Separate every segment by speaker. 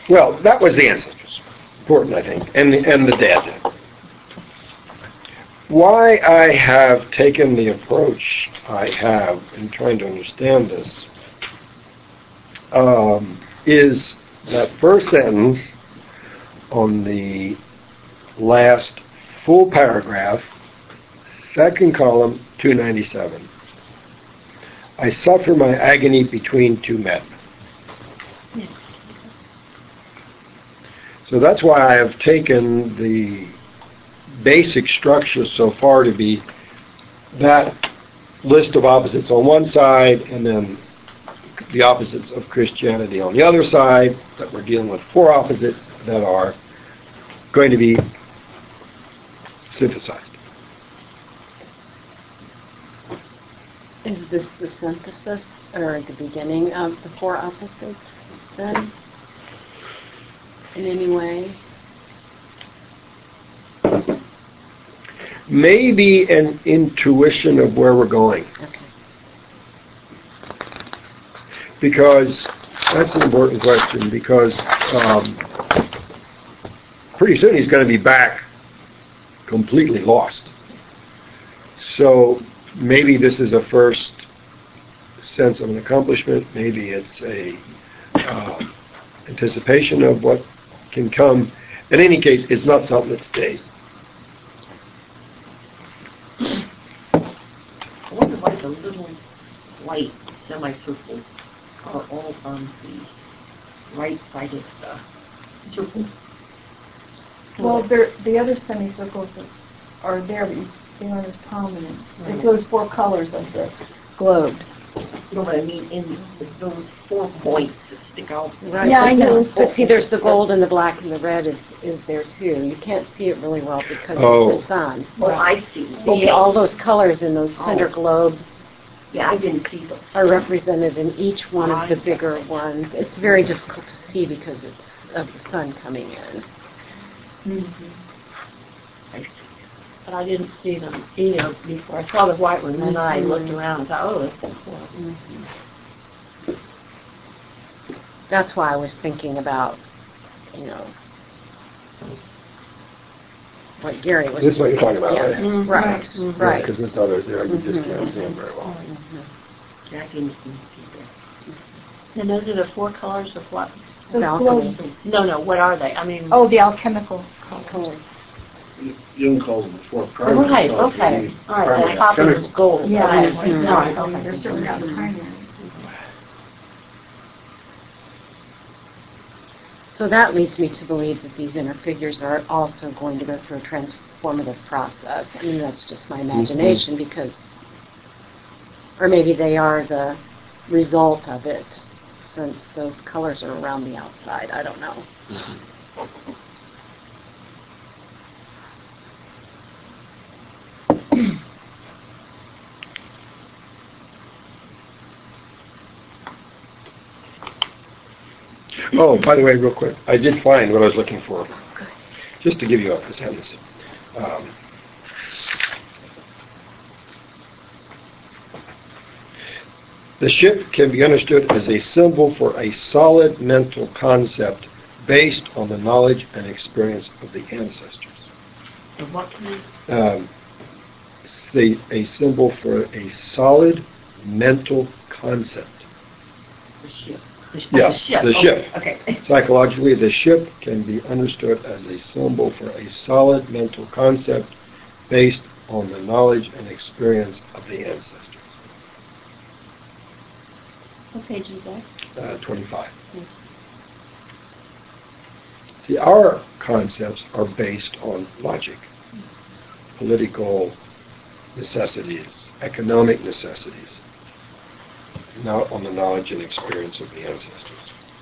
Speaker 1: Well, that was the ancestors. Important, I think, and the dead. Why I have taken the approach I have in trying to understand this is that first sentence on the last full paragraph, second column, 297. I suffer my agony between two men. So that's why I have taken the basic structure so far to be that list of opposites on one side and then the opposites of Christianity on the other side, that we're dealing with four opposites that are going to be synthesized.
Speaker 2: Is this the synthesis or the beginning of the four opposites then? In any way?
Speaker 1: Maybe an intuition of where we're going.
Speaker 2: Okay.
Speaker 1: Because that's an important question, because pretty soon he's going to be back completely lost. So maybe this is a first sense of an accomplishment. Maybe it's a anticipation of what can come. In any case, it's not something that stays.
Speaker 3: I wonder why the little white semicircles are all on the right side of the circle.
Speaker 4: Well, the other semicircles are there, but they aren't as prominent. Right. Those four colors of the globes.
Speaker 3: You know what I mean? In those 4 points that stick out.
Speaker 2: Right.
Speaker 4: Yeah, I know.
Speaker 2: But see, there's the gold and the black and the red is there too. You can't see it really well because of the sun.
Speaker 3: Oh, I see.
Speaker 2: See, all those colors in those center globes.
Speaker 3: Yeah, I didn't see those.
Speaker 2: Are represented in each one of the bigger ones. It's very difficult to see because it's of the sun coming in.
Speaker 3: Mm-hmm. But I didn't see them either before. I saw the white one, and then I looked around and thought, oh, that's so cool.
Speaker 2: Mm-hmm. That's why I was thinking about, what Gary was.
Speaker 1: This is what you're talking about, right?
Speaker 2: Mm-hmm. Right. Mm-hmm. Right.
Speaker 1: Because there's others there, you just can't see them very well.
Speaker 2: Mm-hmm.
Speaker 3: Yeah, I didn't see that. And those are the 4 colors of what?
Speaker 4: The globes.
Speaker 3: No, what are they? I mean...
Speaker 4: Oh, the alchemical colors.
Speaker 5: Jung calls them the 4 cardinal
Speaker 3: Right,
Speaker 5: colors.
Speaker 3: okay. All right, the copper is gold.
Speaker 4: Yeah,
Speaker 3: Right.
Speaker 4: okay. They're certainly not the primary.
Speaker 2: So that leads me to believe that these inner figures are also going to go through a transformative process. I mean, that's just my imagination because, or maybe they are the result of it since those colors are around the outside. I don't know.
Speaker 1: Oh, by the way, real quick, I did find what I was looking for. Just to give you a sentence. The ship can be understood as a symbol for a solid mental concept based on the knowledge and experience of the ancestors.
Speaker 3: And what can
Speaker 1: A symbol for a solid mental concept.
Speaker 3: the ship?
Speaker 1: The ship.
Speaker 3: Okay.
Speaker 1: Psychologically, the ship can be understood as a symbol for a solid mental concept based on the knowledge and experience of the ancestors.
Speaker 3: What page is that?
Speaker 1: 25. See, our concepts are based on logic, political necessities, economic necessities, not on the knowledge and experience of the ancestors.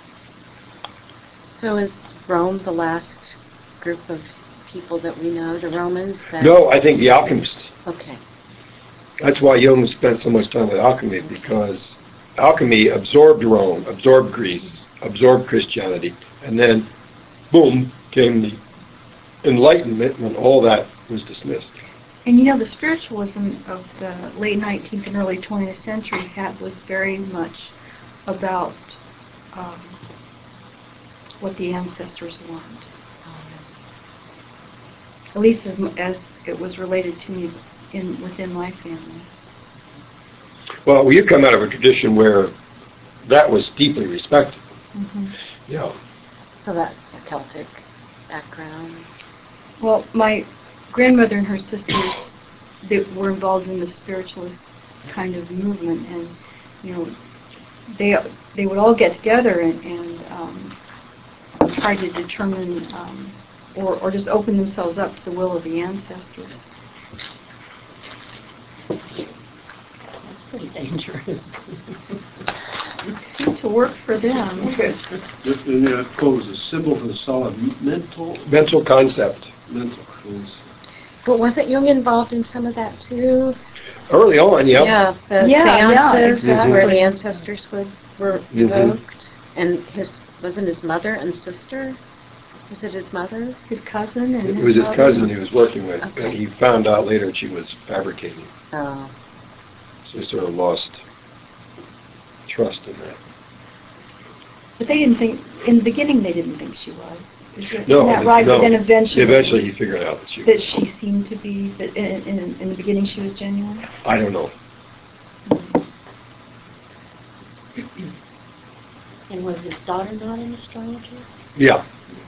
Speaker 2: So is Rome the last group of people that we know, the Romans?
Speaker 1: No, I think the alchemists.
Speaker 2: Okay.
Speaker 1: That's why Jung spent so much time with alchemy, because alchemy absorbed Rome, absorbed Greece, absorbed Christianity, and then, boom, came the Enlightenment when all that was dismissed.
Speaker 4: And the spiritualism of the late 19th and early 20th century was very much about what the ancestors want. At least as it was related to me within my family.
Speaker 1: Well, you come out of a tradition where that was deeply respected.
Speaker 4: Mm-hmm.
Speaker 1: Yeah.
Speaker 2: So that's a Celtic background.
Speaker 4: Well, my grandmother and her sisters, they were involved in the spiritualist kind of movement, and they would all get together and try to determine or just open themselves up to the will of the ancestors.
Speaker 3: That's pretty dangerous.
Speaker 4: It seemed to work for them.
Speaker 5: And that quote was a symbol for the solid mental
Speaker 1: Concept.
Speaker 5: concept.
Speaker 2: But wasn't Jung involved in some of that too?
Speaker 1: Early on, yep.
Speaker 2: Yeah, the
Speaker 4: Yeah,
Speaker 2: seances
Speaker 4: exactly.
Speaker 2: where the ancestors were evoked. And wasn't his mother and sister? Was it his mother?
Speaker 4: His cousin and
Speaker 1: It was his
Speaker 4: mother.
Speaker 1: cousin he was working with,
Speaker 2: Okay.
Speaker 1: and he found out later she was fabricating.
Speaker 2: Oh.
Speaker 1: So he sort of lost trust in that.
Speaker 4: But they didn't think, in the beginning they didn't think she was. Isn't
Speaker 1: No,
Speaker 4: that right?
Speaker 1: no.
Speaker 4: But then eventually
Speaker 1: he figured out that she
Speaker 4: that
Speaker 1: was.
Speaker 4: she seemed to be, that in the beginning she was genuine.
Speaker 1: I don't know.
Speaker 3: And was his daughter not an astrologer?
Speaker 1: Yeah.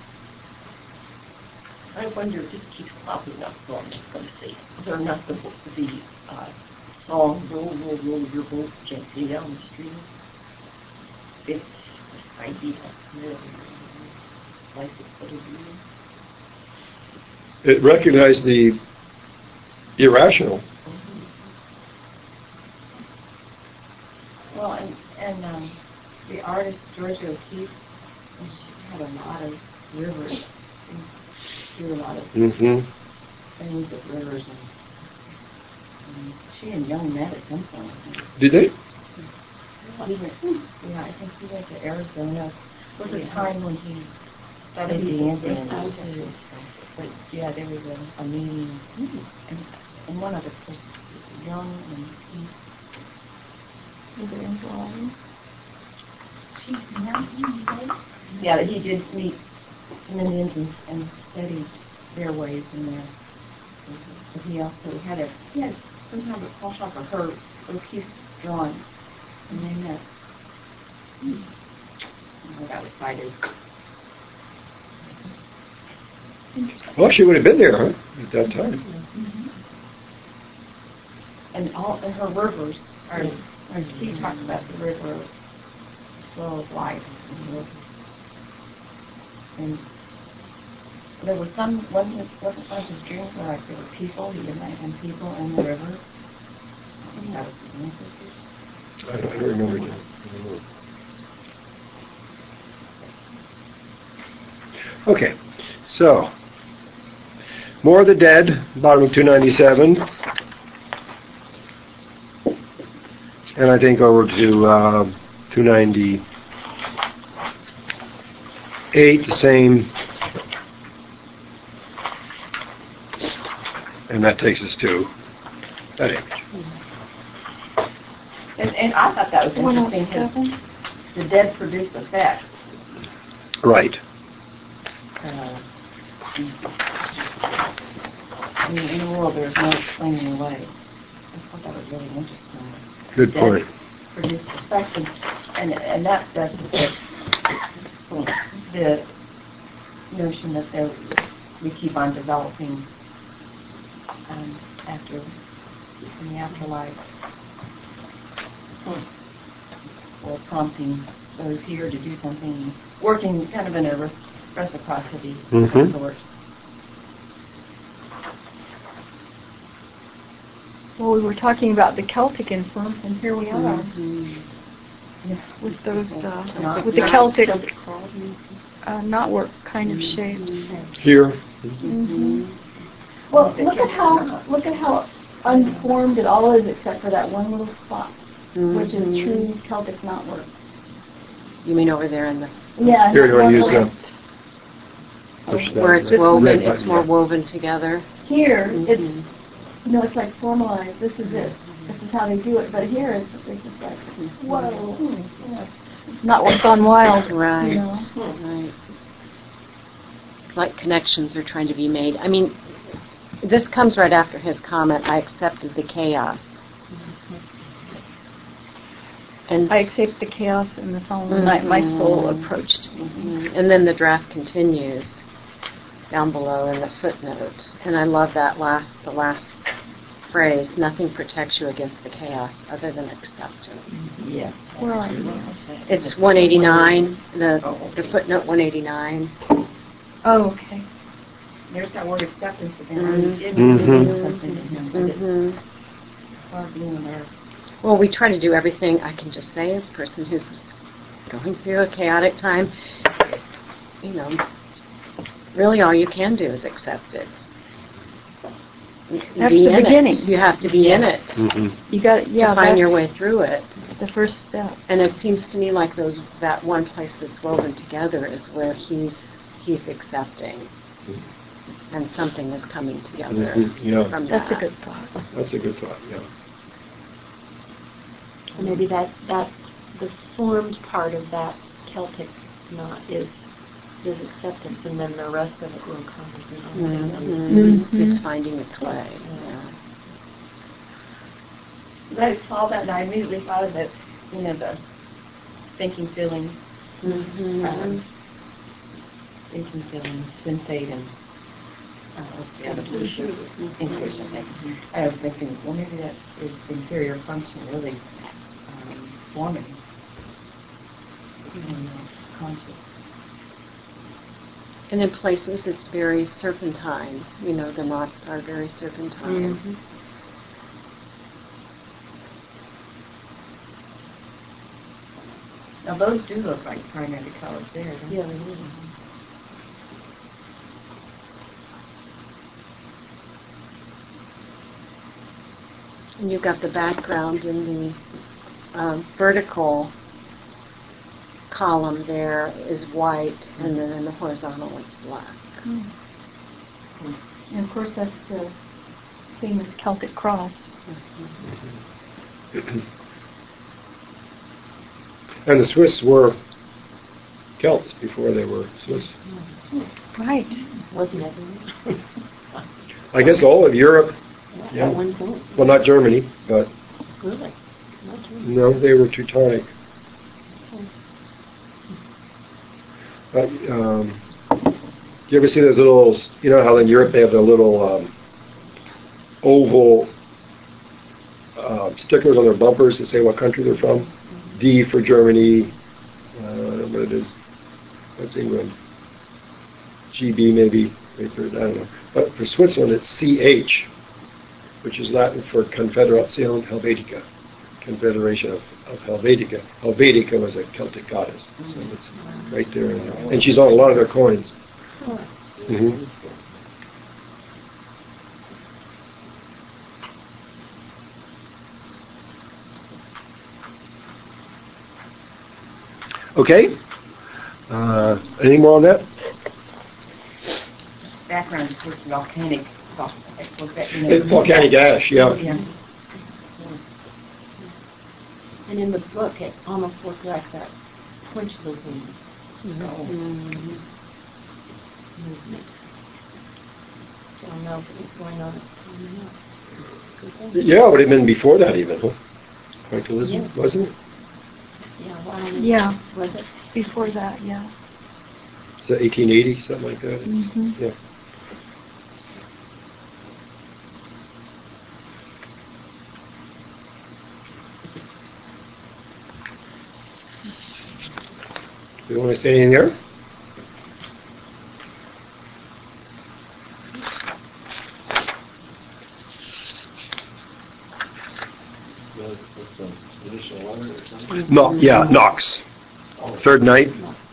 Speaker 3: I wonder, this keeps popping up, so I'm just going to say, they're not the song, Roll, Roll, Roll Your Boat Gently Down the Stream. It's this idea of life is but a dream.
Speaker 1: It recognized the irrational.
Speaker 3: Well, and the artist Georgia O'Keeffe, she had a lot of rivers, and drew a lot of
Speaker 1: Mm-hmm.
Speaker 3: things with rivers, and she and Young met at some point.
Speaker 1: Did they?
Speaker 3: I think he went to Arizona. It was a time when he studied the Indians. But yeah, there was a meeting, and one of the was Young and he.
Speaker 4: Was it in Hawaii?
Speaker 3: Yeah, he did meet some Indians and study their ways and their. But he also had some kind of a call shop of her O'Keeffe's drawings, and they met. That was cited.
Speaker 4: Interesting.
Speaker 1: Well, she would have been there, huh, at that time.
Speaker 3: And her rivers are. He talked about the river flow of life. And there was wasn't one of his dreams where like there were people, he imagined people in the river. I think that was his ancestors.
Speaker 1: I don't remember that. I don't know. Okay, so More of the Dead, bottom of 297. And I think over to 298, the same. And that takes us to that image.
Speaker 3: And I thought that was interesting.
Speaker 4: 107.
Speaker 3: The dead produce effects.
Speaker 1: Right.
Speaker 3: I mean, in the world, there's no explaining away. I thought that was really interesting.
Speaker 1: Good point.
Speaker 3: Dead produce effects, and that's the notion that we keep on developing in the afterlife, or prompting those here to do something, working kind of in a reciprocity sort.
Speaker 4: Well, we were talking about the Celtic influence, and here we are with those with the Celtic knotwork kind of shapes.
Speaker 1: Here.
Speaker 4: Well, look at how unformed it all is, except for that one little spot, which is true Celtic knotwork.
Speaker 2: You mean over there in the
Speaker 4: Yeah.
Speaker 1: Here, you want to use
Speaker 4: the
Speaker 1: push that.
Speaker 2: where it's
Speaker 1: This
Speaker 2: woven,
Speaker 1: red
Speaker 2: it's
Speaker 1: button,
Speaker 2: more
Speaker 1: yeah.
Speaker 2: woven together.
Speaker 4: Here, it's it's like formalized. This is it. This is how they do it. But here, it's just like whoa, knotwork gone wild.
Speaker 2: Right.
Speaker 4: You know?
Speaker 2: Right. like connections are trying to be made. I mean, this comes right after his comment, I accepted the chaos. And
Speaker 4: I accept the chaos, and the following night my soul approached me.
Speaker 2: And then the draft continues down below in the footnote. And I love that the last phrase, nothing protects you against the chaos other than acceptance.
Speaker 3: Yeah.
Speaker 4: Where are you?
Speaker 2: It's 189, the footnote 189.
Speaker 4: Oh, okay.
Speaker 3: There's that word acceptance again. It
Speaker 1: Mhm.
Speaker 3: means something to him. But it's
Speaker 2: Mm-hmm.
Speaker 3: far beyond our.
Speaker 2: Well, we try to do everything, I can just say, as a person who's going through a chaotic time, you know, really all you can do is accept it.
Speaker 4: That's
Speaker 2: Be
Speaker 4: the
Speaker 2: in it.
Speaker 4: beginning.
Speaker 2: You have to be in it
Speaker 1: Mhm.
Speaker 4: You got
Speaker 2: to find your way through it.
Speaker 4: The first step.
Speaker 2: And it seems to me like that one place that's woven together is where he's accepting, and something is coming together
Speaker 1: Mhm. Yeah,
Speaker 2: from
Speaker 4: That's a
Speaker 2: that.
Speaker 4: good thought.
Speaker 1: that's a good thought, yeah.
Speaker 6: Maybe that the formed part of that Celtic knot is acceptance, and then the rest of it will come.
Speaker 2: Mhm. It's finding its way. Yeah.
Speaker 3: I saw that and I immediately thought of it, the thinking, feeling,
Speaker 2: Mhm.
Speaker 3: thinking, feeling, sensating. Intuition, I think. I was thinking, well, maybe that is inferior function really forming conscious.
Speaker 2: And in places it's very serpentine. The knots are very serpentine.
Speaker 3: Now those do look like primary colors there, don't they?
Speaker 6: Yeah, they do.
Speaker 2: And you've got the background in the vertical column there is white, and then in the horizontal it's black.
Speaker 4: And of course, that's the famous Celtic cross.
Speaker 1: And the Swiss were Celts before they were Swiss.
Speaker 4: Right.
Speaker 6: Wasn't it?
Speaker 1: I guess all of Europe,
Speaker 6: At one point.
Speaker 1: well, not Germany, but
Speaker 6: Really? Not true.
Speaker 1: no, they were Teutonic. But, you ever see those little, how in Europe they have the little oval stickers on their bumpers that say what country they're from? D for Germany, what it is, that's England. GB maybe, I don't know. But for Switzerland it's CH, which is Latin for Confederation Helvetica, Confederation of Helvetica. Helvetica was a Celtic goddess, so it's right there. And she's on a lot of their coins. Mm-hmm. Okay. Anything more on that?
Speaker 3: Background is just volcanic.
Speaker 1: It's volcanic ash, yeah.
Speaker 6: And in the book, it almost looked like that Punchlism movement. I don't know if it was going on.
Speaker 1: Yeah, it would have been before that even, huh? Quakerism,
Speaker 6: Yeah.
Speaker 1: wasn't it?
Speaker 6: Yeah, well,
Speaker 4: Yeah.
Speaker 6: was it?
Speaker 4: Before that, yeah.
Speaker 1: Is that 1880, something like that?
Speaker 4: Mhm.
Speaker 1: Yeah. You want to say anything there? No, yeah, Knox. Third night.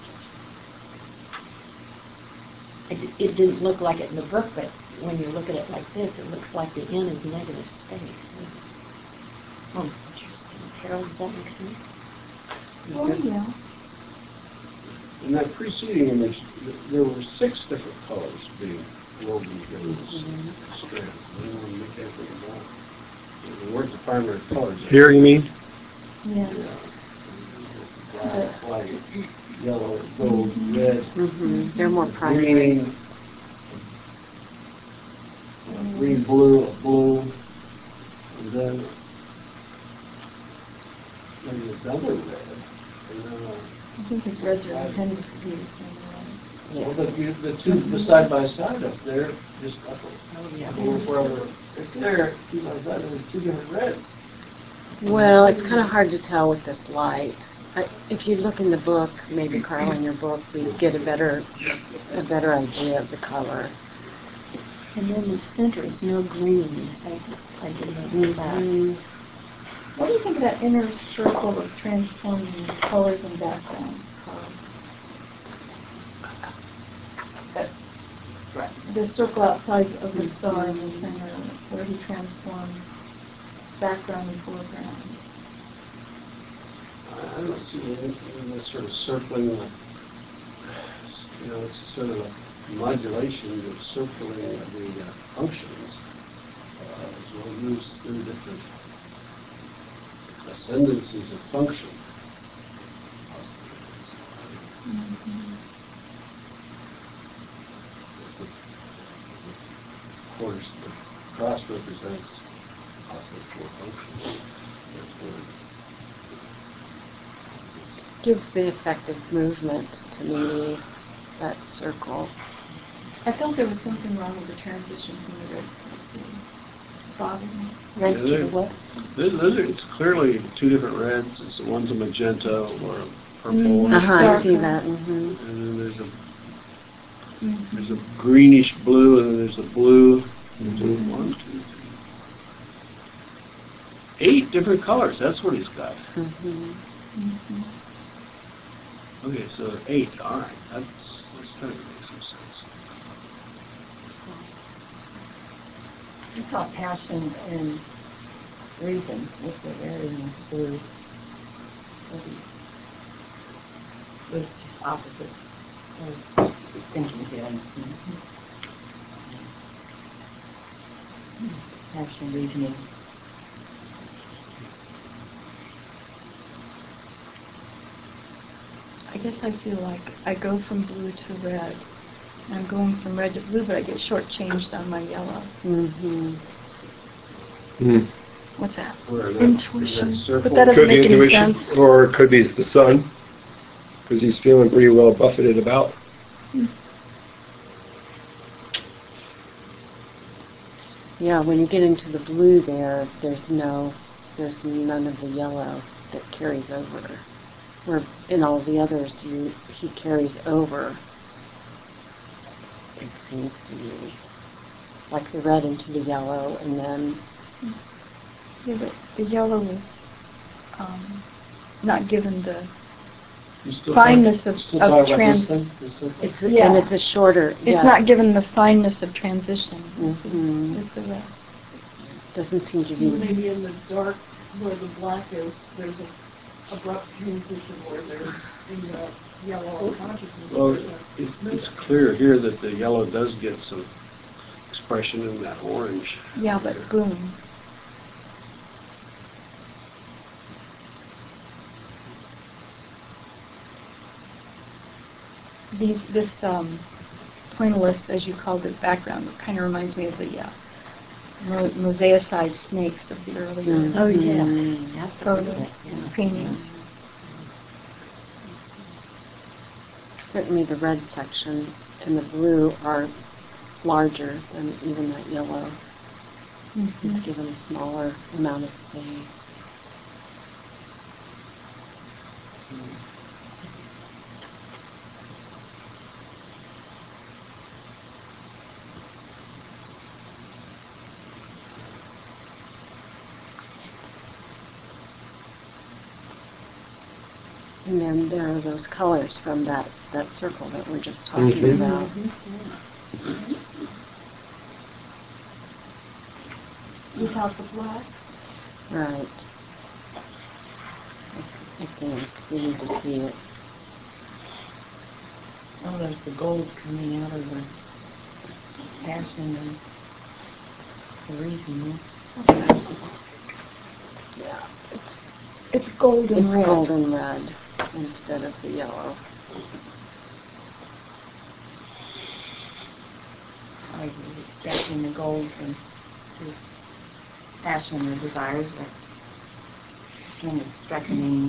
Speaker 6: It didn't look like it in the book, but when you look at it like this, it looks like the N is negative space. Oh, interesting. Carol, does that make sense?
Speaker 4: Oh, yeah.
Speaker 5: In that preceding image, there were 6 different colors being woven together in this strand. Anyone make anything of that? They weren't the primary colors.
Speaker 1: Here, you mean?
Speaker 4: Yeah.
Speaker 5: Black, white, yellow, gold, red,
Speaker 2: They're more primary.
Speaker 5: green, green, blue, a blue, and then maybe another red, and then
Speaker 4: I think his reds are intended to be the same
Speaker 5: well, the two, the side by side up there, just up over further, right there, 2 by side, there's 2 different reds.
Speaker 2: Well, it's kind of hard to tell with this light. If you look in the book, maybe Carl, in your book, we get a better idea of the color.
Speaker 6: And then the center is no green. I didn't notice that.
Speaker 4: What do you think of that inner circle of transforming colors and backgrounds? The circle outside of the star in the center, where he transforms background and foreground.
Speaker 5: I don't see anything that's sort of circling, it's sort of a modulation of circling the functions. So we'll use 3 different ascendancies of function. Of course, the cross represents possibly 4 functions.
Speaker 2: Gives the effective movement to me, that circle.
Speaker 4: I felt there was something wrong with the transition from the reds to the blue. Bothered me.
Speaker 2: Reds to the what?
Speaker 5: It's clearly 2 different reds. One's a magenta or a purple.
Speaker 2: I see that.
Speaker 5: And then there's a greenish blue, and then there's a blue. 1, 2, 3. 8 different colors. That's what he's got. Okay, so 8. All right, that's starting to make some sense.
Speaker 3: I thought passion and reason with the red and the blue. Those two opposites. Thinking again. Passion, reasoning.
Speaker 4: I guess I feel like I go from blue to red. And I'm going from red to blue, but I get shortchanged on my yellow. What's that? Intuition. But that doesn't
Speaker 1: Could be
Speaker 4: make any
Speaker 1: intuition,
Speaker 4: sense.
Speaker 1: or it could be the sun, because he's feeling pretty well buffeted about.
Speaker 2: Yeah, when you get into the blue there's none of the yellow that carries over. Where in all the others, he carries over, it seems to me. Like the red into the yellow, and then...
Speaker 4: Yeah, but the yellow is not given the fineness of trans...
Speaker 2: And it's a shorter...
Speaker 4: It's not given the fineness of transition. It's the red.
Speaker 2: Doesn't seem to be...
Speaker 3: Maybe in the dark where the black is, there's a abrupt transition where there's the yellow unconsciousness.
Speaker 5: Well, it's clear here that the yellow does get some expression in that orange.
Speaker 4: Yeah, but boom. This pointillist, as you called it, background, kind of reminds me of the mosaicized snakes of the earlier photo paintings.
Speaker 2: Certainly the red section and the blue are larger than even that yellow. It's given a smaller amount of space. And then there are those colors from that circle that we're just talking about.
Speaker 4: Without the black?
Speaker 2: Right. I think we need to see it.
Speaker 3: Oh, there's the gold coming out of the passion and the reason.
Speaker 2: Yeah.
Speaker 4: It's golden red.
Speaker 2: It's golden red instead of the yellow.
Speaker 3: I was expecting the gold from
Speaker 6: his passion or desires that kind of struck me.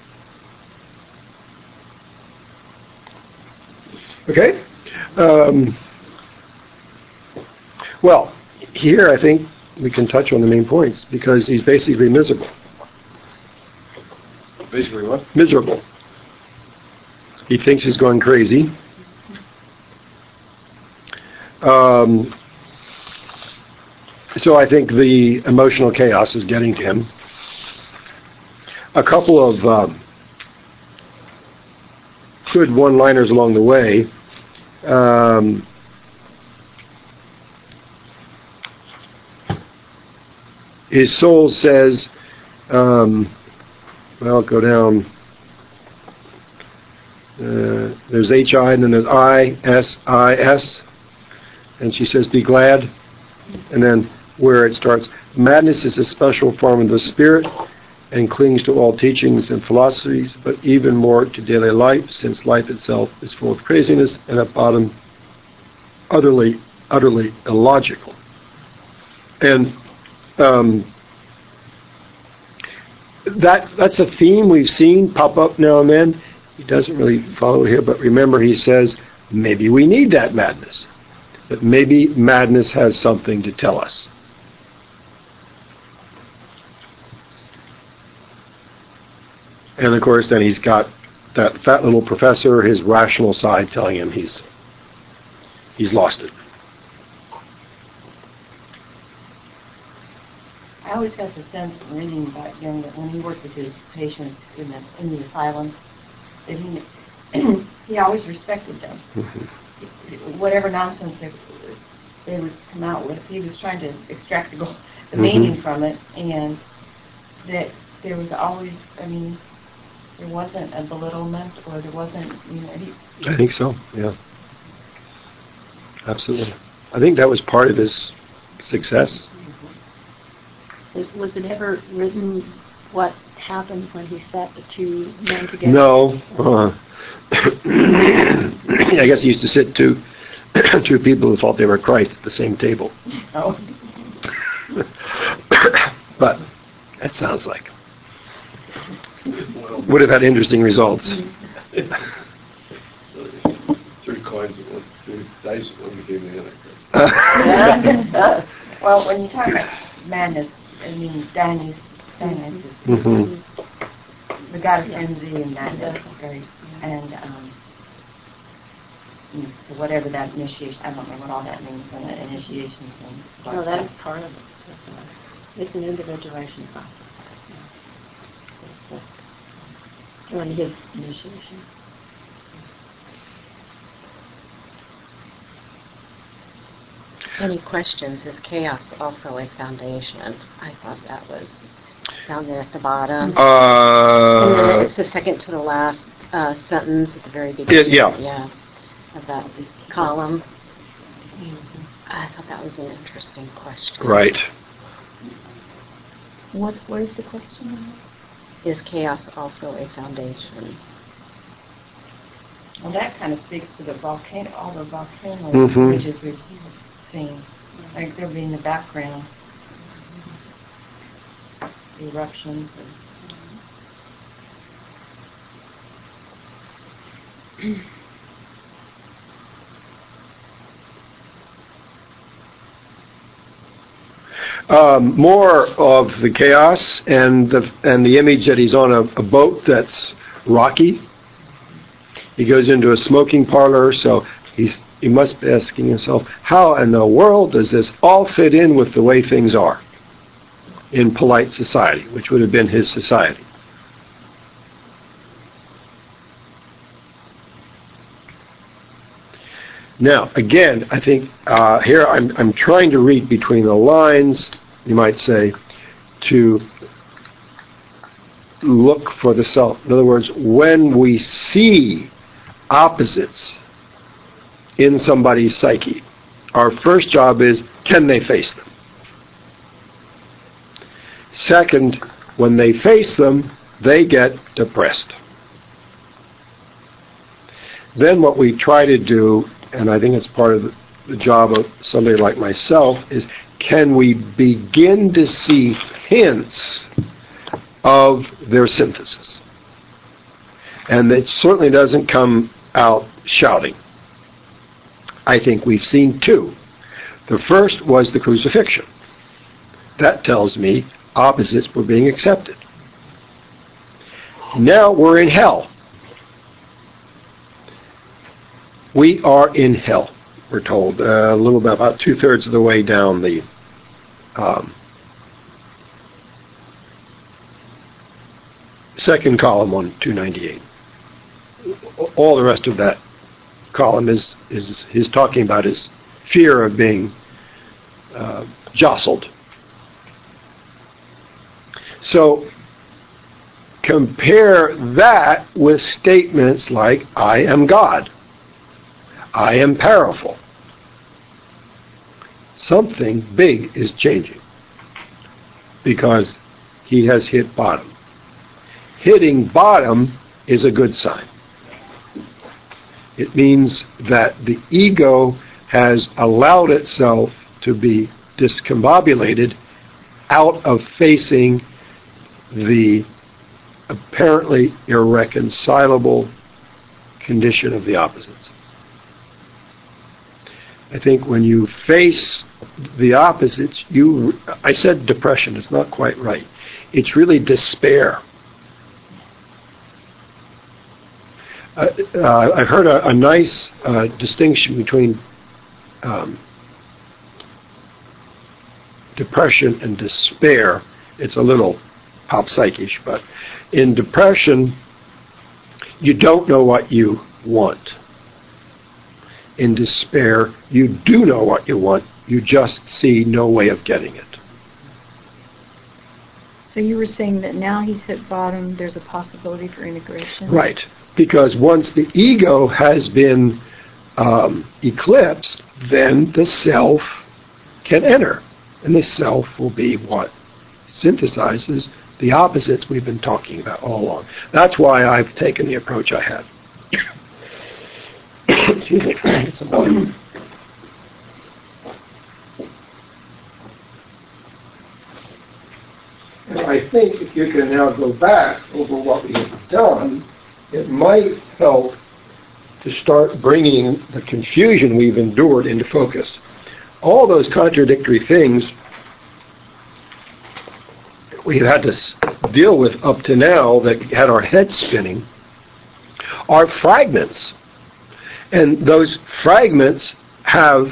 Speaker 1: Okay. Well, here I think we can touch on the main points because he's basically miserable.
Speaker 5: Basically what?
Speaker 1: Miserable. He thinks he's going crazy. So I think the emotional chaos is getting to him. A couple of good one-liners along the way. His soul says, well, go down. There's H-I and then there's I-S-I-S. And she says, be glad. And then where it starts, madness is a special form of the spirit and clings to all teachings and philosophies, but even more to daily life, since life itself is full of craziness and at bottom utterly illogical. And that's a theme we've seen pop up now and then. He doesn't really follow here, but remember he says, maybe we need that madness. But maybe madness has something to tell us. And of course, then he's got that fat little professor, his rational side, telling him he's lost it.
Speaker 6: I always got the sense from reading about Jung that when he worked with his patients in the asylum, that he always respected them. Mm-hmm. Whatever nonsense they would come out with, he was trying to extract the mm-hmm. meaning from it, and that there was always, there wasn't a belittlement, or there wasn't,
Speaker 1: I think so, yeah. Absolutely. I think that was part of his success.
Speaker 6: Was it ever written what happened when he sat the two men together?
Speaker 1: No. I guess he used to sit two people who thought they were Christ at the same table.
Speaker 6: Oh.
Speaker 1: But that sounds like would have had interesting results.
Speaker 5: So, 3 coins at one, 3 dice at one became the Antichrist.
Speaker 6: Well, when you talk about madness, Dionysus is
Speaker 1: Mm-hmm.
Speaker 6: the god of frenzy and madness, and so whatever that initiation, I don't know what all that means, an initiation thing.
Speaker 7: No, that's part of it. It's an individuation process. It's just doing his initiation.
Speaker 2: Any questions? Is chaos also a foundation? I thought that was down there at the bottom. And then it's the second to the last sentence at the very beginning.
Speaker 1: Yeah.
Speaker 2: Of that column. I thought that was an interesting question.
Speaker 1: Right.
Speaker 4: What is the question?
Speaker 2: Is chaos also a foundation?
Speaker 6: Well, that kind of speaks to the volcano, all the volcano
Speaker 1: Mm-hmm.
Speaker 6: images we've seen. Like they'll be in the background. The eruptions.
Speaker 1: More of the chaos and the image that he's on a boat that's rocky. He goes into a smoking parlor, so he must be asking himself, how in the world does this all fit in with the way things are in polite society, which would have been his society? Now, again, I think here I'm trying to read between the lines, you might say, to look for the self. In other words, when we see opposites in somebody's psyche, our first job is, can they face them? Second, when they face them, they get depressed. Then what we try to do, and I think it's part of the job of somebody like myself, is can we begin to see hints of their synthesis. And it certainly doesn't come out shouting. I think we've seen two. The first was the crucifixion. That tells me opposites were being accepted. Now we're in hell. We are in hell, we're told, a little bit, about 2/3 of the way down the second column on 298. All the rest of that column is talking about his fear of being jostled. So compare that with statements like, I am God. I am powerful. Something big is changing because he has hit bottom. Hitting bottom is a good sign. It means that the ego has allowed itself to be discombobulated out of facing the apparently irreconcilable condition of the opposites. I think when you face the opposites, I said depression, it's not quite right. It's really despair. I've heard a nice distinction between depression and despair. It's a little pop-psychish, but in depression, you don't know what you want. In despair, you do know what you want, you just see no way of getting it.
Speaker 4: So you were saying that now he's hit bottom, there's a possibility for integration?
Speaker 1: Right, because once the ego has been eclipsed, then the self can enter, and the self will be what synthesizes the opposites we've been talking about all along. That's why I've taken the approach I have. Excuse me. Get some water. And I think if you can now go back over what we have done, it might help to start bringing the confusion we've endured into focus. All those contradictory things we've had to deal with up to now that had our heads spinning are fragments. And those fragments have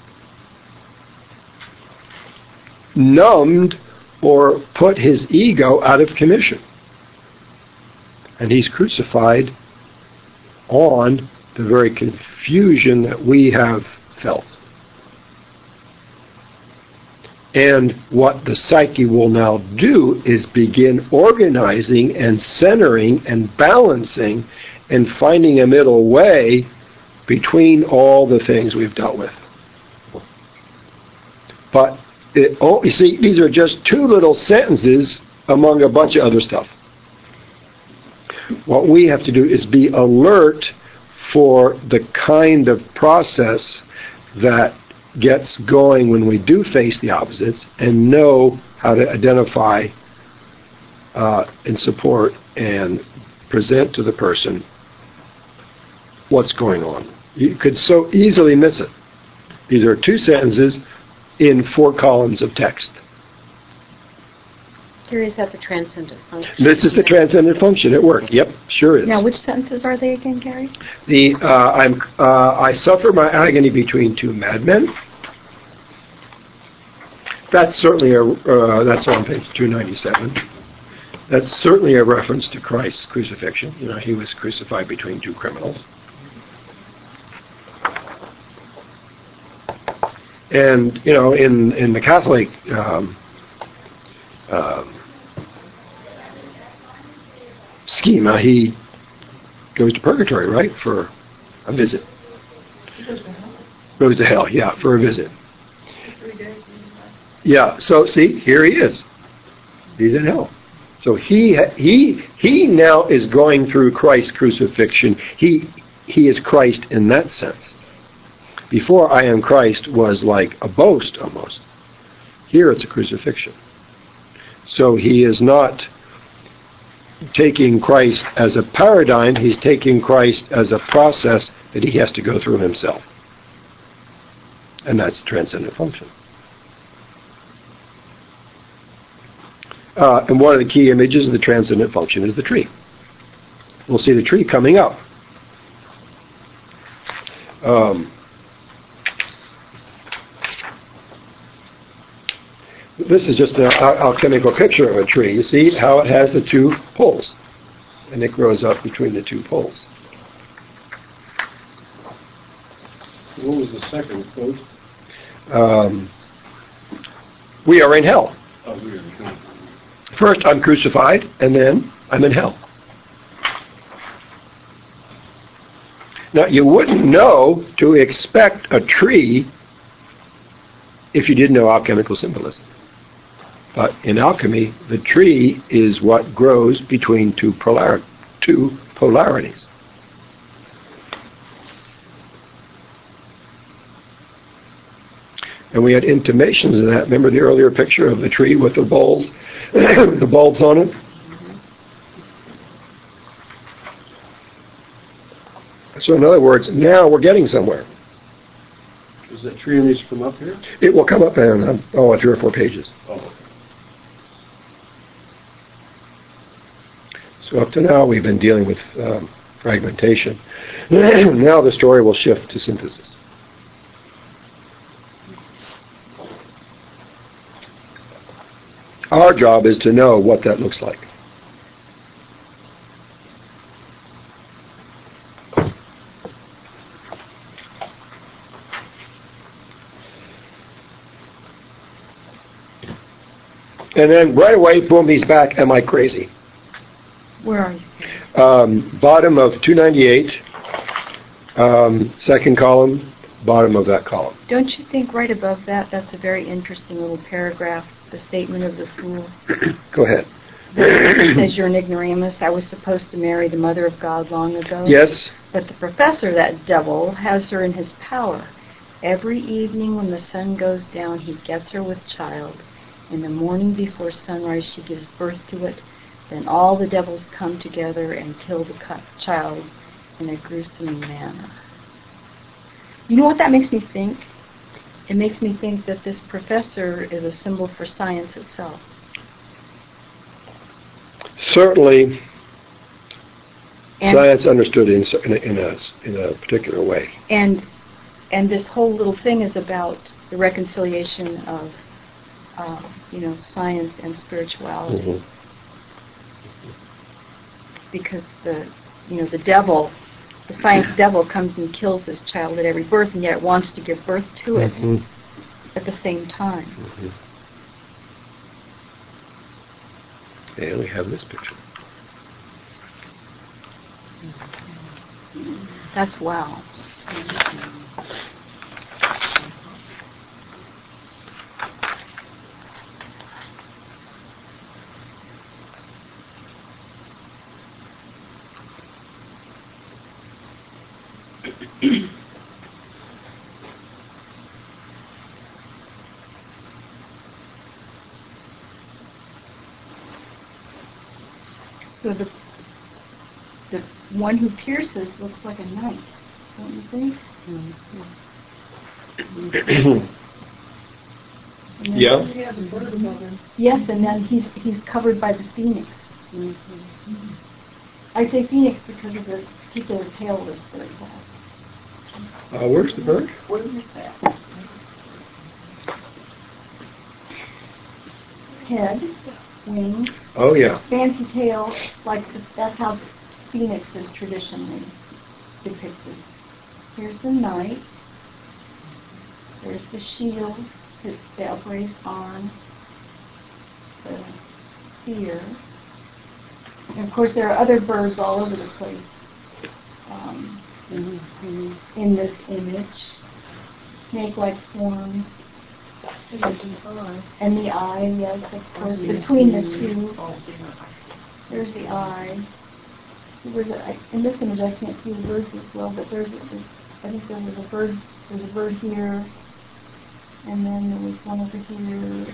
Speaker 1: numbed or put his ego out of commission. And he's crucified on the very confusion that we have felt. And what the psyche will now do is begin organizing and centering and balancing and finding a middle way between all the things we've dealt with. But, you see, these are just two little sentences among a bunch of other stuff. What we have to do is be alert for the kind of process that gets going when we do face the opposites and know how to identify and support and present to the person what's going on. You could so easily miss it. These are two sentences in 4 columns of text.
Speaker 2: Here is that the transcendent function.
Speaker 1: This is the transcendent function at work. Yep, sure is.
Speaker 4: Now, which sentences are they again, Gary?
Speaker 1: I suffer my agony between two madmen. That's certainly that's on page 297. That's certainly a reference to Christ's crucifixion. You know, he was crucified between two criminals. And, you know, in the Catholic schema, he goes to purgatory, right, for a visit.
Speaker 6: He goes to hell.
Speaker 1: Goes to hell, yeah, for a visit. Yeah, so see, here he is. He's in hell. So he now is going through Christ's crucifixion. He is Christ in that sense. Before I am Christ was like a boast almost. Here it's a crucifixion. So he is not taking Christ as a paradigm, he's taking Christ as a process that he has to go through himself. And that's the transcendent function. And one of the key images of the transcendent function is the tree. We'll see the tree coming up. This is just an alchemical picture of a tree. You see how it has the two poles, and it grows up between the two poles.
Speaker 5: What was the second quote?
Speaker 1: We are in hell.
Speaker 5: Oh, we are in hell.
Speaker 1: First, I'm crucified, and then I'm in hell. Now, you wouldn't know to expect a tree if you didn't know alchemical symbolism. But in alchemy, the tree is what grows between two polarities. And we had intimations of that. Remember the earlier picture of the tree with the bulbs, the bulbs on it? So in other words, now we're getting somewhere.
Speaker 5: Does that tree needs to come up here?
Speaker 1: It will come up in 3 or 4 pages.
Speaker 5: Oh, okay.
Speaker 1: So up to now we've been dealing with fragmentation. Now the story will shift to synthesis. Our job is to know what that looks like. And then right away, boom, he's back. Am I crazy?
Speaker 4: Where are you?
Speaker 1: Bottom of 298, second column, bottom of that column.
Speaker 4: Don't you think right above that, that's a very interesting little paragraph, the statement of the fool?
Speaker 1: Go ahead.
Speaker 4: It says, you're an ignoramus. I was supposed to marry the mother of God long ago.
Speaker 1: Yes.
Speaker 4: But the professor, that devil, has her in his power. Every evening when the sun goes down, he gets her with child. In the morning before sunrise, she gives birth to it. Then all the devils come together and kill the child in a gruesome manner. You know what that makes me think? It makes me think that this professor is a symbol for science itself.
Speaker 1: Certainly,
Speaker 4: And-
Speaker 1: science understood it in a particular way.
Speaker 4: And this whole little thing is about the reconciliation of, science and spirituality.
Speaker 1: Mm-hmm.
Speaker 4: Because the devil, the science devil comes and kills this child at every birth, and yet it wants to give birth to it
Speaker 1: Mm-hmm.
Speaker 4: at the same time.
Speaker 1: Mm-hmm. And we have this picture.
Speaker 4: That's wow. So the one who pierces looks like a knight, don't you think?
Speaker 1: Yeah.
Speaker 4: Yes, and then he's covered by the phoenix. I say phoenix because of the particular tail this bird has.
Speaker 1: Where's the bird?
Speaker 6: What is that?
Speaker 4: Head, wings,
Speaker 1: Oh, yeah.
Speaker 4: fancy tail, that's how phoenix is traditionally depicted. Here's the knight. There's the shield, the upraised arm, the spear. And of course, there are other birds all over the place in this image. Snake-like forms. And the eye, yes, of course, between the two. There's the eye. In this image, I can't see the birds as well, but I think there was a bird. There's a bird here. And then there was one over here.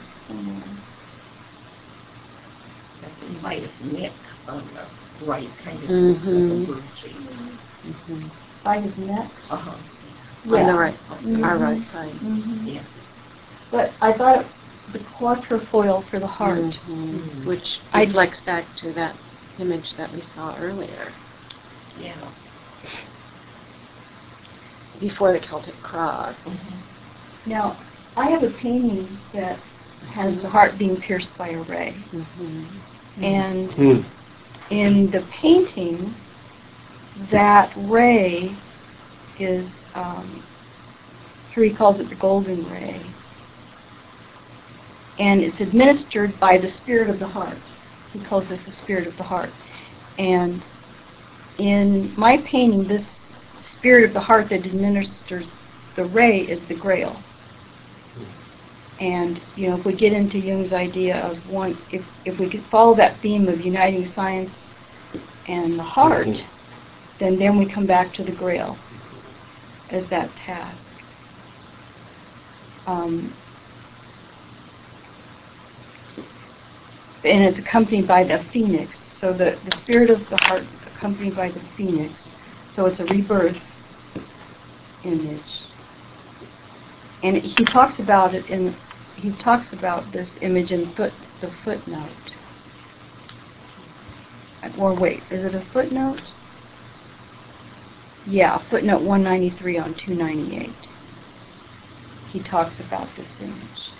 Speaker 3: That's the Midas neck on the right, kind of
Speaker 2: Mhm.
Speaker 3: looks like a bird shape.
Speaker 2: Mm-hmm.
Speaker 4: By his neck.
Speaker 3: Uh-huh.
Speaker 2: On the right,
Speaker 4: Mhm.
Speaker 2: our right side.
Speaker 4: Mm-hmm.
Speaker 3: Yeah.
Speaker 4: But I thought the quatrefoil for the heart.
Speaker 2: Mhm. Which
Speaker 4: I-
Speaker 2: reflects back to that image that we saw earlier,
Speaker 3: Yeah.
Speaker 2: before the Celtic cross.
Speaker 4: Now, I have a painting that has the heart being pierced by a ray.
Speaker 2: Mm-hmm.
Speaker 4: And
Speaker 1: Hmm.
Speaker 4: in the painting, that ray is, here he calls it the golden ray. And it's administered by the spirit of the heart. He calls this the spirit of the heart. And in my painting, this spirit of the heart that administers the ray is the Grail. And, if we get into Jung's idea of one, if we could follow that theme of uniting science and the heart, then we come back to the Grail as that task. And it's accompanied by the phoenix. So the spirit of the heart accompanied by the phoenix. So it's a rebirth image. And he talks about it this image in the footnote. Or wait, is it a footnote? Yeah, footnote 193 on 298. He talks about this image.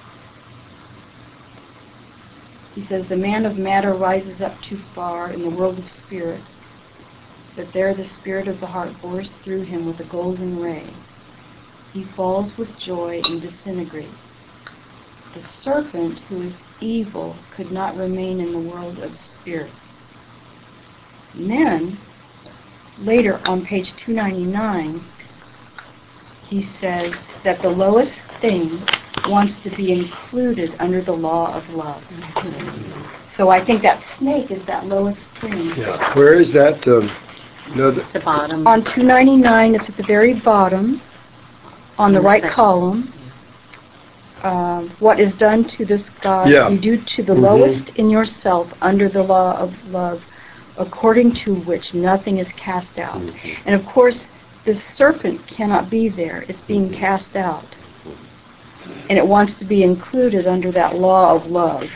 Speaker 4: He says, the man of matter rises up too far in the world of spirits, but there the spirit of the heart bores through him with a golden ray. He falls with joy and disintegrates. The serpent, who is evil, could not remain in the world of spirits. And then, later on page 299, he says that the lowest thing wants to be included under the law of love. So I think that snake is that lowest thing.
Speaker 1: Yeah. Where is that?
Speaker 2: The bottom.
Speaker 4: On 299, it's at the very bottom, on the right column. What is done to this God,
Speaker 1: Yeah.
Speaker 4: you do to the lowest in yourself under the law of love, according to which nothing is cast out. And of course, the serpent cannot be there. It's being cast out. And it wants to be included under that law of love.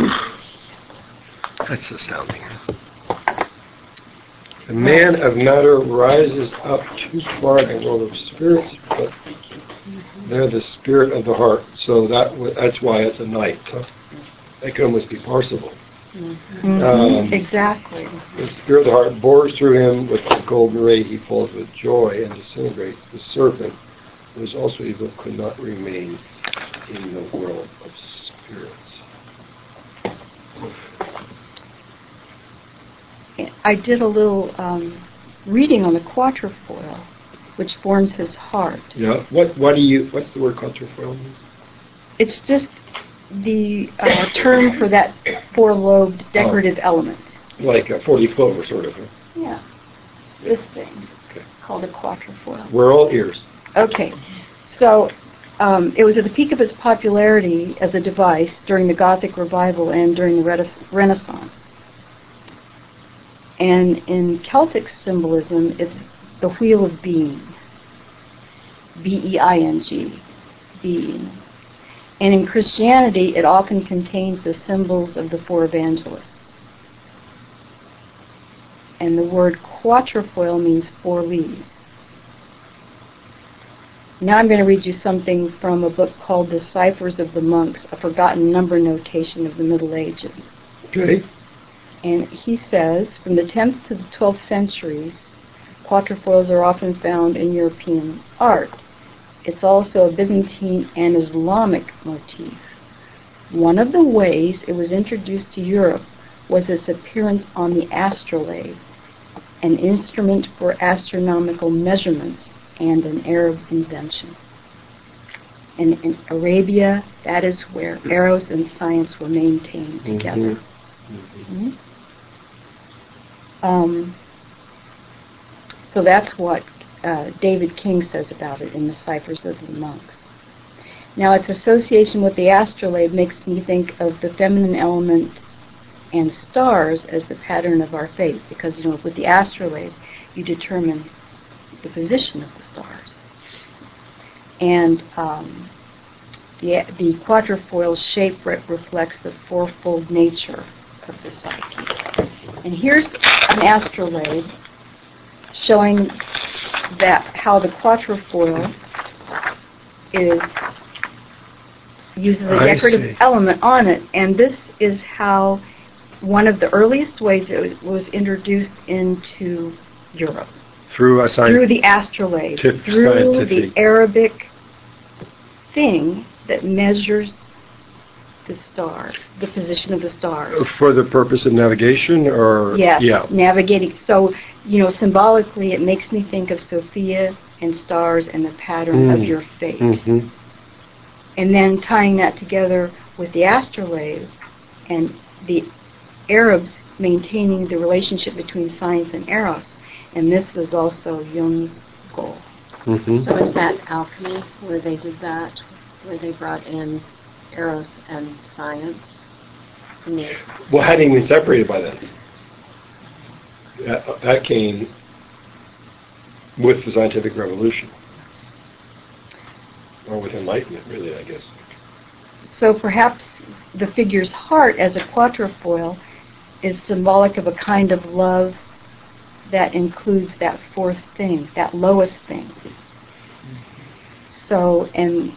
Speaker 1: That's astounding. The man of matter rises up too far in the world of spirits, but they're the spirit of the heart. So that's why it's a night. Huh? That could almost be parsable.
Speaker 4: Exactly.
Speaker 1: The spirit of the heart bores through him with the golden ray. He falls with joy and disintegrates. The serpent, who is also evil, could not remain in the world of spirits.
Speaker 4: I did a little reading on the quatrefoil, which forms his heart.
Speaker 1: Yeah. What's the word quatrefoil mean?
Speaker 4: It's just the term for that four-lobed decorative element.
Speaker 1: Like a 40 clover sort of. Huh?
Speaker 4: Yeah. This thing,
Speaker 1: Okay.
Speaker 4: called a quatrefoil.
Speaker 1: We're all ears.
Speaker 4: Okay. So it was at the peak of its popularity as a device during the Gothic revival and during the Renaissance. And in Celtic symbolism, it's the wheel of being. B-E-I-N-G. Being. And in Christianity, it often contains the symbols of the four evangelists. And the word quatrefoil means four leaves. Now I'm going to read you something from a book called The Ciphers of the Monks, a forgotten number notation of the Middle Ages.
Speaker 1: Okay.
Speaker 4: And he says, from the 10th to the 12th centuries, quatrefoils are often found in European art. It's also a Byzantine and Islamic motif. One of the ways it was introduced to Europe was its appearance on the astrolabe, an instrument for astronomical measurements and an Arab invention. And in Arabia, that is where eros and science were maintained together. So that's what David King says about it in the Ciphers of the Monks. Now, its association with the astrolabe makes me think of the feminine element and stars as the pattern of our fate, because, with the astrolabe, you determine the position of the stars. And the quatrefoil shape reflects the fourfold nature of the psyche. And here's an astrolabe showing how the quatrefoil uses a decorative element on it, and this is how one of the earliest ways it was introduced into Europe.
Speaker 1: Through
Speaker 4: the astrolabe, through the Arabic thing that measures the stars, the position of the stars.
Speaker 1: For the purpose of navigation, or?
Speaker 4: Yes,
Speaker 1: yeah.
Speaker 4: Navigating. So, symbolically it makes me think of Sophia and stars and the pattern of your fate.
Speaker 1: Mm-hmm.
Speaker 4: And then tying that together with the astrolabe and the Arabs maintaining the relationship between science and eros. And this was also Jung's goal.
Speaker 1: Mm-hmm.
Speaker 2: So is that alchemy, where they did that, where they brought in eros and science?
Speaker 1: Well, hadn't even separated by then. That came with the scientific revolution. Or with enlightenment, really, I guess.
Speaker 4: So perhaps the figure's heart as a quatrefoil is symbolic of a kind of love that includes that fourth thing, that lowest thing. So, and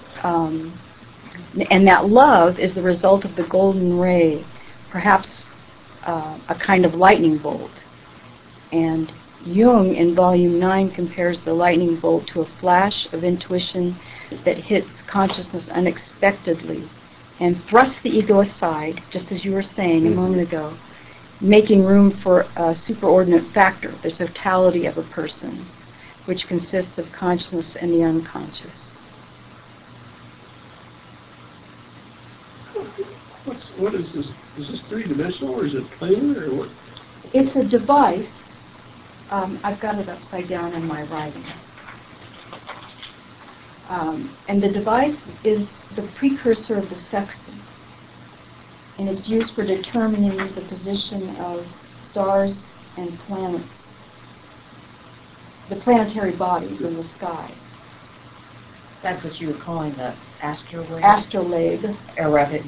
Speaker 4: that love is the result of the golden ray, perhaps a kind of lightning bolt. And Jung in volume 9 compares the lightning bolt to a flash of intuition that hits consciousness unexpectedly and thrusts the ego aside, just as you were saying a moment ago, making room for a superordinate factor, the totality of a person, which consists of consciousness and the unconscious.
Speaker 5: What is this? Is this three-dimensional, or is it planar, or what?
Speaker 4: It's a device. I've got it upside down in my writing. And the device is the precursor of the sextant. And it's used for determining the position of stars and planets, the planetary bodies in the sky.
Speaker 6: That's what you were calling the astrolabe?
Speaker 4: Astrolabe.
Speaker 6: Arabic.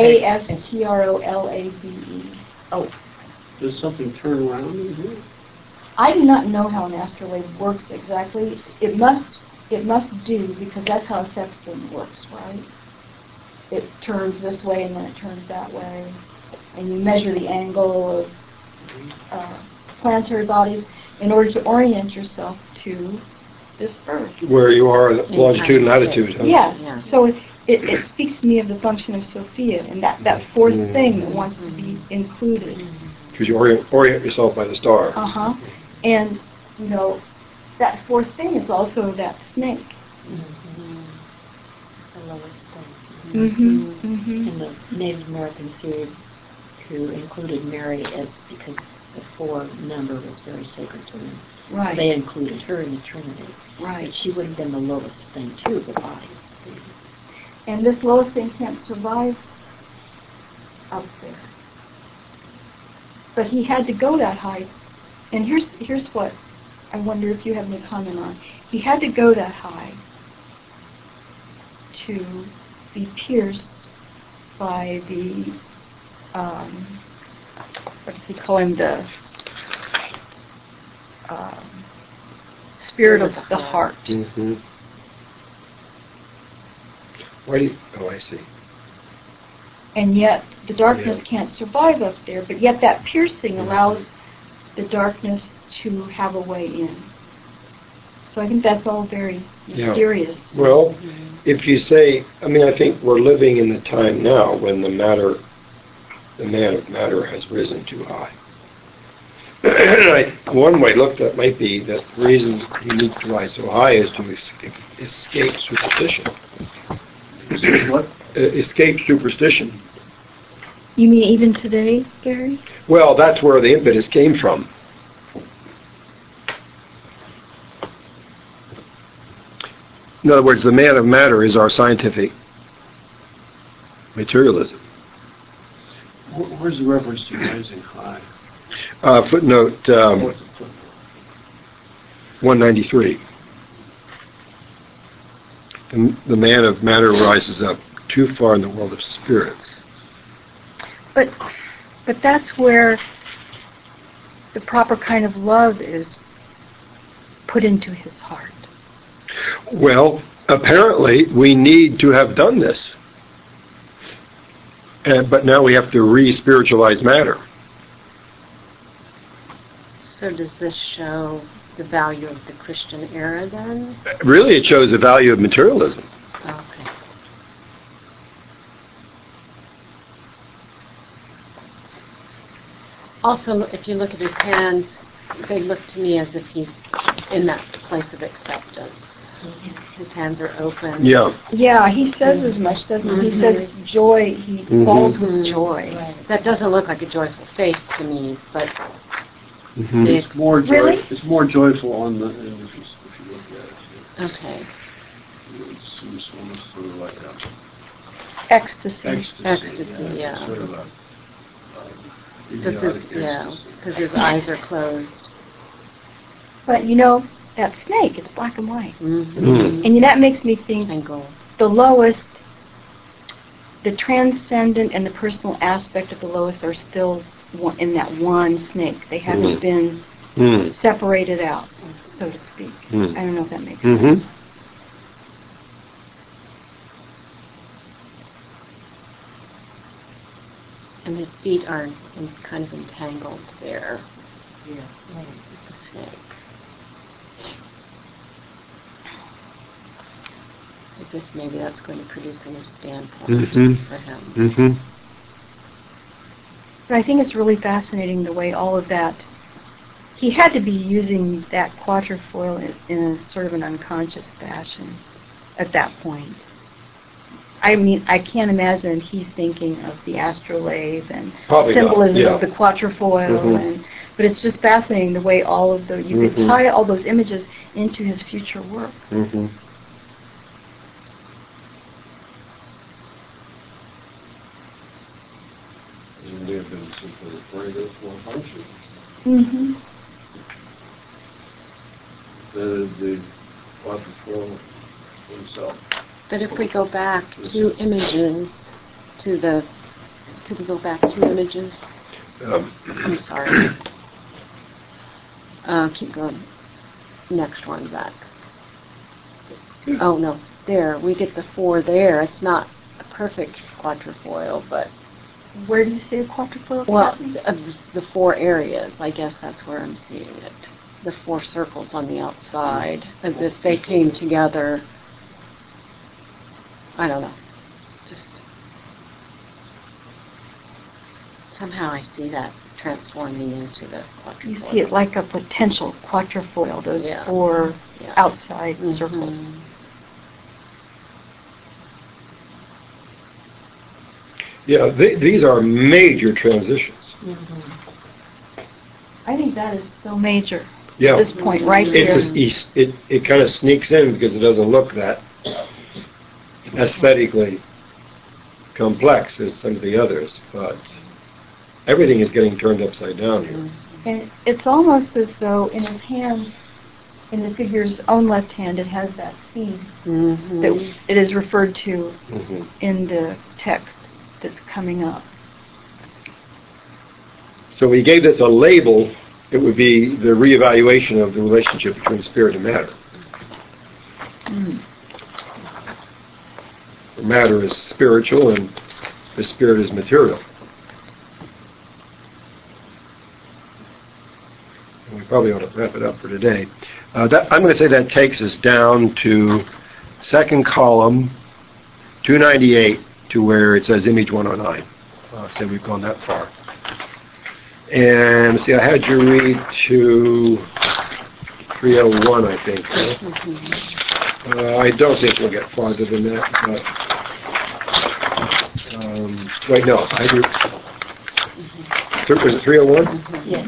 Speaker 4: Astrolabe.
Speaker 6: Oh.
Speaker 5: Does something turn around in here?
Speaker 4: I do not know how an astrolabe works exactly. It must do, because that's how a sextant works, right? It turns this way and then it turns that way. And you measure the angle of planetary bodies in order to orient yourself to this Earth.
Speaker 1: Where you are, longitude and latitude. Huh?
Speaker 4: Yes. Yeah. So it speaks to me of the function of Sophia and that fourth thing that wants to be included.
Speaker 1: Because you orient yourself by the star.
Speaker 4: Uh-huh. And, that fourth thing is also that snake.
Speaker 7: The lowest thing.
Speaker 4: Mm-hmm.
Speaker 7: And the Native Americans who included Mary because the 4 number was very sacred to them.
Speaker 4: Right.
Speaker 7: So they included her in the Trinity.
Speaker 4: Right.
Speaker 7: But she would have been the lowest thing too, the body.
Speaker 4: And this lowest thing can't survive up there. But he had to go that high. And here's what I wonder if you have any comment on. He had to go that high to be pierced by the, what does he call him, the spirit of the heart.
Speaker 1: Mm-hmm. Why do you, I see.
Speaker 4: And yet the darkness can't survive up there, but yet that piercing allows the darkness to have a way in. So I think that's all very mysterious.
Speaker 1: Yeah. Well, if you say, I think we're living in the time now when the man of matter has risen too high. One way to look at that might be that the reason he needs to rise so high is to escape superstition.
Speaker 5: What?
Speaker 1: Escape superstition.
Speaker 4: You mean even today, Gary?
Speaker 1: Well, that's where the impetus came from. In other words, the man of matter is our scientific materialism.
Speaker 5: Where's the reference to rising high?
Speaker 1: Footnote
Speaker 5: What's the footnote?
Speaker 1: 193. The man of matter rises up too far in the world of spirits.
Speaker 4: But that's where the proper kind of love is put into his heart.
Speaker 1: Well, apparently we need to have done this. But now we have to re-spiritualize matter.
Speaker 2: So does this show the value of the Christian era then?
Speaker 1: Really, it shows the value of materialism.
Speaker 2: Okay. Also, if you look at his hands, they look to me as if he's in that place of acceptance. His hands are open.
Speaker 1: Yeah.
Speaker 4: Yeah, he says as much, doesn't he? He says joy, he falls with joy.
Speaker 2: That doesn't look like a joyful face to me, but
Speaker 5: It's more
Speaker 4: Really?
Speaker 5: It's more joyful on the end if you look at it.
Speaker 2: okay.
Speaker 5: It's almost sort of like
Speaker 4: Ecstasy.
Speaker 2: Ecstasy, yeah.
Speaker 5: Sort of a
Speaker 2: Because
Speaker 5: idiotic ecstasy.
Speaker 2: his eyes are closed.
Speaker 4: But you know, that snake, it's black and white.
Speaker 2: Mm-hmm.
Speaker 4: And that makes me think
Speaker 2: And gold.
Speaker 4: the lowest, the transcendent and the personal aspect of the lowest are still in that one snake. They haven't been separated out, so to speak. I don't know if that makes sense.
Speaker 2: And his feet are kind of entangled there.
Speaker 3: Yeah, right.
Speaker 2: The snake. As if maybe that's going to produce a new standpoint for him.
Speaker 4: But I think it's really fascinating the way all of that, he had to be using that quatrefoil in a sort of an unconscious fashion at that point. I mean, I can't imagine he's thinking of the astrolabe and
Speaker 1: Probably
Speaker 4: symbolism
Speaker 1: not,
Speaker 4: of the quatrefoil, but it's just fascinating the way all of the, you could tie all those images into his future work.
Speaker 5: It may have been simply afraid of one function. That is the quatrefoil himself.
Speaker 2: But if we go back 2 images to the, could we go back 2 images? I'm sorry. Keep going. Next one back. Oh no, there. We get the 4 there. It's not a perfect quatrefoil, but
Speaker 4: Where do you see a quatrefoil?
Speaker 2: well,
Speaker 4: happening?
Speaker 2: the 4 areas. I guess that's where I'm seeing it. The 4 circles on the outside, as if they came together. I don't know. Just somehow I see that transforming into the quatrefoil.
Speaker 4: You see it like a potential quatrefoil, those
Speaker 2: Yeah.
Speaker 4: 4
Speaker 2: Yeah.
Speaker 4: outside circles.
Speaker 1: Yeah, these are major transitions.
Speaker 4: I think that is so major
Speaker 1: Yeah.
Speaker 4: at this point, right there.
Speaker 1: It kind of sneaks in because it doesn't look that aesthetically complex as some of the others, but everything is getting turned upside down here.
Speaker 4: And it's almost as though in his hand, in the figure's own left hand, it has that seed that it is referred to in the text that's coming up.
Speaker 1: So we gave this a label, it would be the reevaluation of the relationship between spirit and matter. The matter is spiritual and the spirit is material. And we probably ought to wrap it up for today. I'm going to say that takes us down to second column, 298, to where it says image 109. So we've gone that far. And see, I had you read to 301, I think. I don't think we'll get farther than that, but wait, no, I do. Was it 301?
Speaker 7: Yes.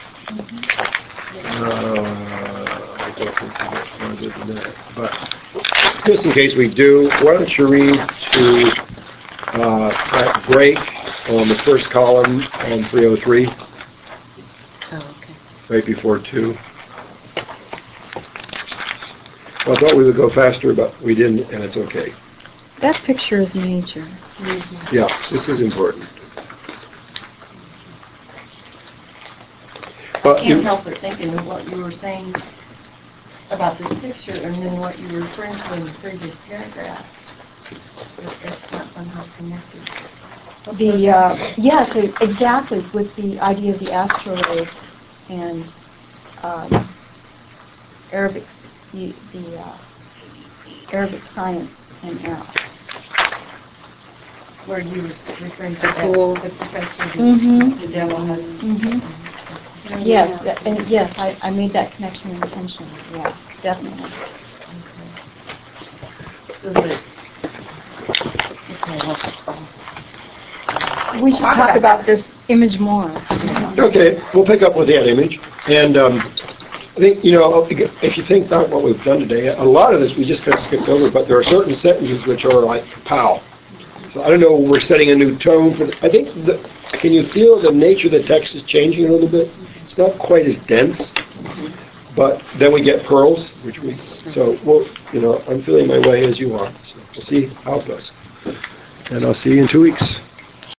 Speaker 1: I don't think we'll get farther than that, but just in case we do, why don't you read to that break on the first column on 303,
Speaker 2: Oh, okay.
Speaker 1: right before 2. Well, I thought we would go faster, but we didn't, and it's okay.
Speaker 4: That picture is major.
Speaker 1: Yeah, this is important.
Speaker 6: I
Speaker 1: But
Speaker 6: can't help but thinking of what you were saying about this picture and then what you were referring to in the previous paragraph. That's not somehow connected.
Speaker 4: Yes, exactly, with the idea of the astrolabe and Arabic, the Arabic science and math.
Speaker 6: Where you were referring to
Speaker 2: Cool.
Speaker 6: the professor,
Speaker 4: Mhm.
Speaker 6: the devil has.
Speaker 4: Yes, and yes, I made that connection intentionally. Yeah, definitely.
Speaker 6: So that,
Speaker 4: We should talk about this image more.
Speaker 1: okay, we'll pick up with that image. And I think, if you think about what we've done today, a lot of this we just kind of skipped over, but there are certain sentences which are like, pow. So I don't know, we're setting a new tone for I think, can you feel the nature of the text is changing a little bit? It's not quite as dense, but then we get pearls, so I'm feeling my way as you are. So we'll see how it goes. And I'll see you in 2 weeks.